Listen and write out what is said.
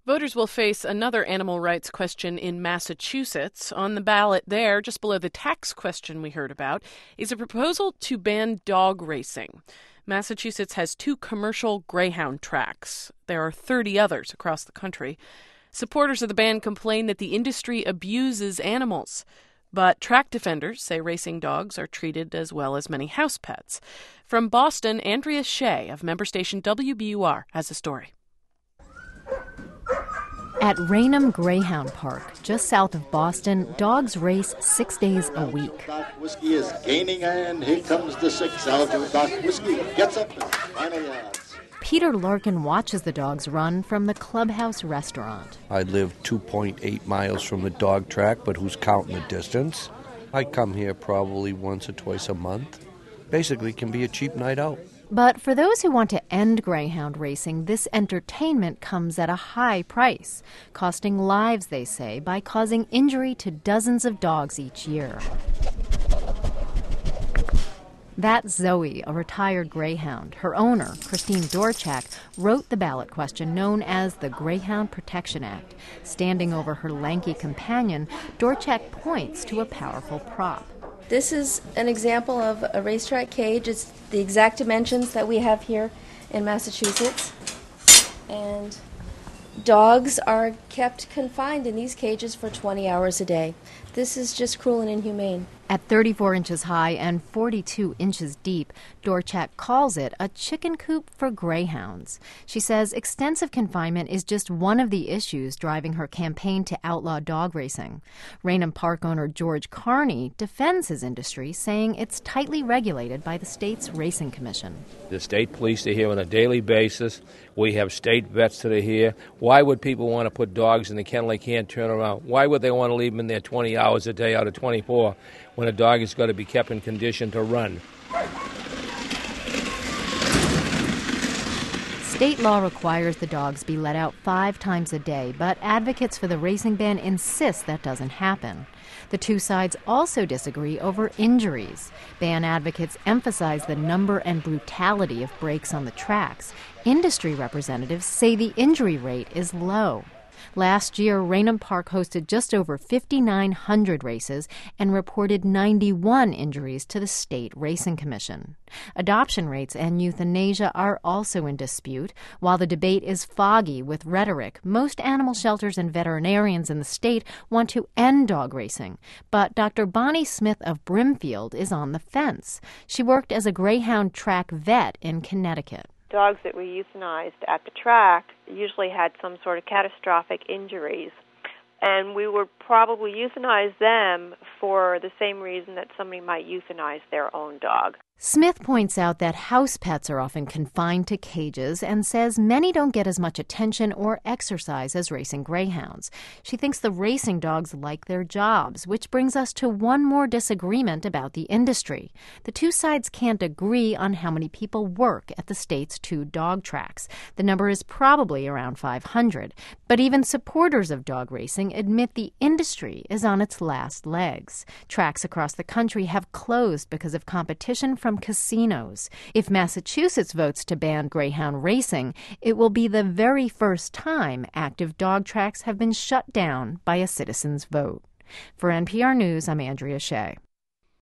Voters will face another animal rights question in Massachusetts. On the ballot there, just below the tax question we heard about, is a proposal to ban dog racing. Massachusetts has 2 commercial greyhound tracks. There are 30 others across the country. Supporters of the ban complain that the industry abuses animals. But track defenders say racing dogs are treated as well as many house pets. From Boston, Andrea Shea of member station WBUR has a story. At Raynham Greyhound Park, just south of Boston, dogs race 6 days a week. Whiskey is gaining, and here comes the 6. Altitude Doc Whiskey gets up and final yards. Peter Larkin watches the dogs run from the Clubhouse restaurant. I live 2.8 miles from the dog track, but who's counting the distance? I come here probably once or twice a month. Basically, it can be a cheap night out. But for those who want to end greyhound racing, this entertainment comes at a high price, costing lives, they say, by causing injury to dozens of dogs each year. That's Zoe, a retired greyhound. Her owner, Christine Dorchak, wrote the ballot question known as the Greyhound Protection Act. Standing over her lanky companion, Dorchak points to a powerful prop. This is an example of a racetrack cage. It's the exact dimensions that we have here in Massachusetts. And dogs are kept confined in these cages for 20 hours a day. This is just cruel and inhumane. At 34 inches high and 42 inches deep, Dorchak calls it a chicken coop for greyhounds. She says extensive confinement is just one of the issues driving her campaign to outlaw dog racing. Raynham Park owner George Carney defends his industry, saying it's tightly regulated by the state's racing commission. The state police are here on a daily basis. We have state vets that are here. Why would people want to put dogs in the kennel they can't turn around? Why would they want to leave them in there 20 hours a day out of 24 when a dog has got to be kept in condition to run? State law requires the dogs be let out 5 times a day, but advocates for the racing ban insist that doesn't happen. The two sides also disagree over injuries. Ban advocates emphasize the number and brutality of breaks on the tracks. Industry representatives say the injury rate is low. Last year, Raynham Park hosted just over 5,900 races and reported 91 injuries to the State Racing Commission. Adoption rates and euthanasia are also in dispute. While the debate is foggy with rhetoric, most animal shelters and veterinarians in the state want to end dog racing. But Dr. Bonnie Smith of Brimfield is on the fence. She worked as a greyhound track vet in Connecticut. Dogs that were euthanized at the track usually had some sort of catastrophic injuries, and we would probably euthanize them for the same reason that somebody might euthanize their own dog. Smith points out that house pets are often confined to cages and says many don't get as much attention or exercise as racing greyhounds. She thinks the racing dogs like their jobs, which brings us to one more disagreement about the industry. The two sides can't agree on how many people work at the state's 2 dog tracks. The number is probably around 500. But even supporters of dog racing admit the industry is on its last legs. Tracks across the country have closed because of competition from casinos. If Massachusetts votes to ban greyhound racing, it will be the very first time active dog tracks have been shut down by a citizen's vote. For NPR News, I'm Andrea Shea.